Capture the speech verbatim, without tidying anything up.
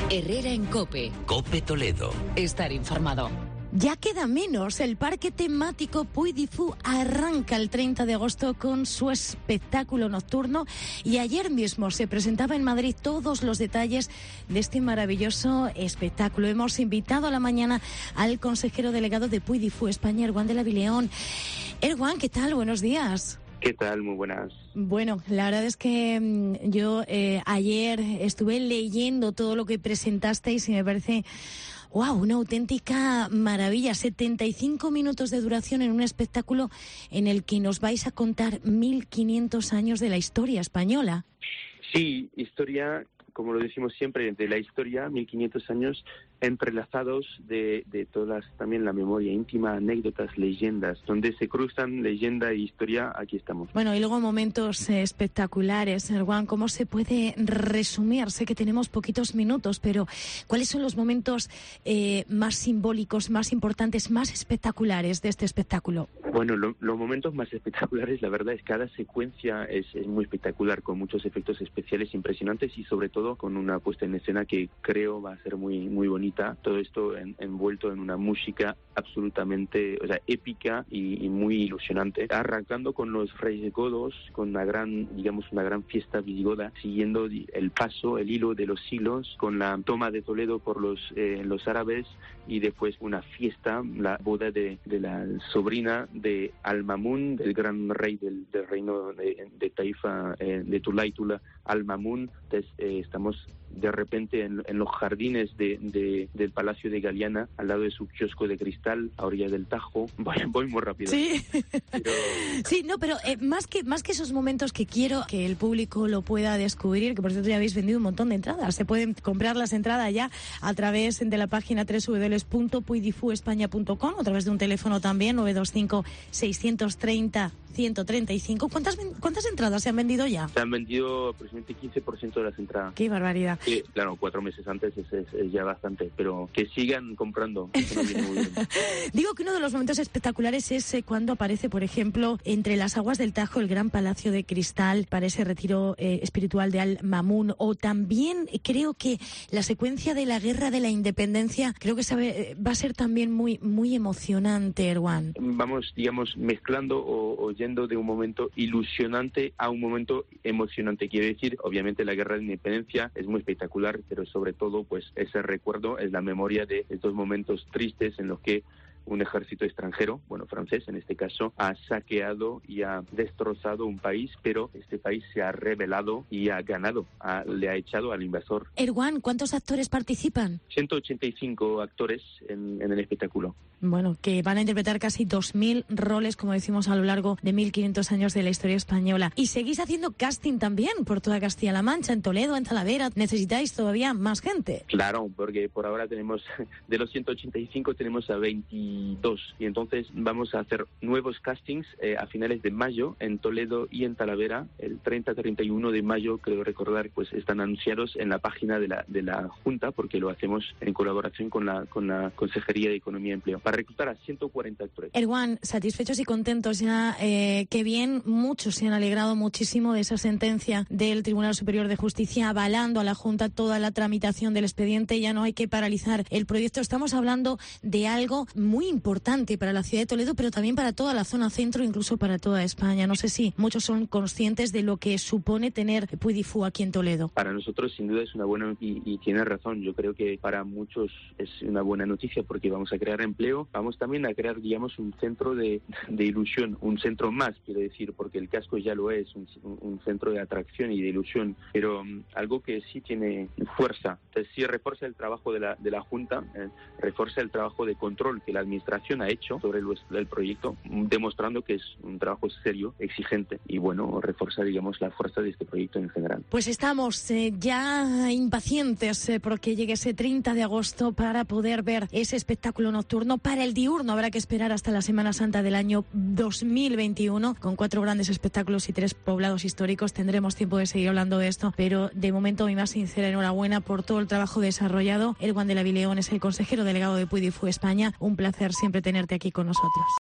Herrera en COPE. COPE Toledo. Estar informado. Ya queda menos. El parque temático Puy du Fou arranca el treinta de agosto con su espectáculo nocturno y ayer mismo se presentaba en Madrid todos los detalles de este maravilloso espectáculo. Hemos invitado a la mañana al consejero delegado de Puy du Fou España, Erwan de la Vileón. Erwan, ¿qué tal? Buenos días. ¿Qué tal? Muy buenas. Bueno, la verdad es que mmm, yo eh, ayer estuve leyendo todo lo que presentasteis y me parece... ¡Wow! Una auténtica maravilla. setenta y cinco minutos de duración en un espectáculo en el que nos vais a contar mil quinientos años de la historia española. Sí, historia, como lo decimos siempre, de la historia, mil quinientos años entrelazados de, de todas, también la memoria íntima, anécdotas, leyendas, donde se cruzan leyenda e historia, aquí estamos. Bueno, y luego momentos eh, espectaculares. Erwan, ¿cómo se puede resumir? Sé que tenemos poquitos minutos, pero ¿cuáles son los momentos eh, más simbólicos, más importantes, más espectaculares de este espectáculo? Bueno, lo, los momentos más espectaculares, la verdad es que cada secuencia es, es muy espectacular, con muchos efectos especiales impresionantes y sobre todo con una puesta en escena que creo va a ser muy, muy bonita. Todo esto en, envuelto en una música absolutamente, o sea, épica y, y muy ilusionante, arrancando con los Reyes Godos, con una gran, digamos, una gran fiesta visigoda, siguiendo el paso, el hilo de los hilos, con la toma de Toledo por los eh, los árabes y después una fiesta, la boda de, de la sobrina de Al-Mamun, del gran rey del, del reino de, de Taifa, eh, de Tulaitula, Al-Mamun. Entonces eh, estamos de repente en, en los jardines de, de, del Palacio de Galiana, al lado de su kiosco de cristal, a orilla del Tajo. Voy, voy muy rápido. Sí, pero... sí, no, pero eh, más que más que esos momentos que quiero que el público lo pueda descubrir, que por cierto ya habéis vendido un montón de entradas. Se pueden comprar las entradas ya a través de la página doble u doble u doble u punto puy du fou españa punto com, a través de un teléfono también, nueve dos cinco, seis tres cero, uno tres cinco. ¿Cuántas, ¿Cuántas entradas se han vendido ya? Se han vendido aproximadamente quince por ciento de las entradas. ¡Qué barbaridad! Sí, claro, cuatro meses antes es, es, es ya bastante, pero que sigan comprando. Eso no viene muy bien. Digo que uno de los momentos espectaculares es eh, cuando aparece, por ejemplo, entre las aguas del Tajo, el gran Palacio de Cristal para ese retiro eh, espiritual de Al-Mamun, o también eh, creo que la secuencia de la Guerra de la Independencia, creo que sabe, eh, va a ser también muy, muy emocionante, Erwan. Vamos, digamos, mezclando o, o yendo de un momento ilusionante a un momento emocionante. Quiere decir, obviamente, la Guerra de la Independencia es muy espectacular, pero sobre todo, pues, ese recuerdo es la memoria de estos momentos tristes en los que un ejército extranjero, bueno, francés en este caso, ha saqueado y ha destrozado un país, pero este país se ha rebelado y ha ganado, ha, le ha echado al invasor. Erwan, ¿cuántos actores participan? ciento ochenta y cinco actores en, en el espectáculo. Bueno, que van a interpretar casi dos mil roles, como decimos, a lo largo de mil quinientos años de la historia española. Y seguís haciendo casting también por toda Castilla-La Mancha, en Toledo, en Talavera. ¿Necesitáis todavía más gente? Claro, porque por ahora tenemos, de los ciento ochenta y cinco tenemos a veintidós. Y entonces vamos a hacer nuevos castings eh, a finales de mayo en Toledo y en Talavera. El treinta a treinta y uno de mayo, creo recordar, pues están anunciados en la página de la, de la Junta, porque lo hacemos en colaboración con la, con la Consejería de Economía y Empleo, para reclutar a ciento cuarenta actores. Erwan, satisfechos y contentos ya, eh, qué bien, muchos se han alegrado muchísimo de esa sentencia del Tribunal Superior de Justicia avalando a la Junta toda la tramitación del expediente. Ya no hay que paralizar el proyecto. Estamos hablando de algo muy importante para la ciudad de Toledo, pero también para toda la zona centro, incluso para toda España. No sé si muchos son conscientes de lo que supone tener Puy du Fou aquí en Toledo. Para nosotros, sin duda, es una buena, y, y tiene razón, yo creo que para muchos es una buena noticia, porque vamos a crear empleo. Vamos también a crear, digamos, un centro de, de ilusión, un centro más, quiero decir, porque el casco ya lo es, un, un centro de atracción y de ilusión, pero um, algo que sí tiene fuerza. Entonces, sí refuerza el trabajo de la, de la Junta, eh, refuerza el trabajo de control que la Administración ha hecho sobre el, el proyecto, demostrando que es un trabajo serio, exigente, y bueno, refuerza, digamos, la fuerza de este proyecto en general. Pues estamos eh, ya impacientes eh, porque llegue ese treinta de agosto para poder ver ese espectáculo nocturno. Para el diurno habrá que esperar hasta la Semana Santa del año dos mil veintiuno, con cuatro grandes espectáculos y tres poblados históricos. Tendremos tiempo de seguir hablando de esto, pero de momento mi más sincera enhorabuena por todo el trabajo desarrollado. Erwan de la Vileón es el consejero delegado de Puy du Fou España. Un placer siempre tenerte aquí con nosotros.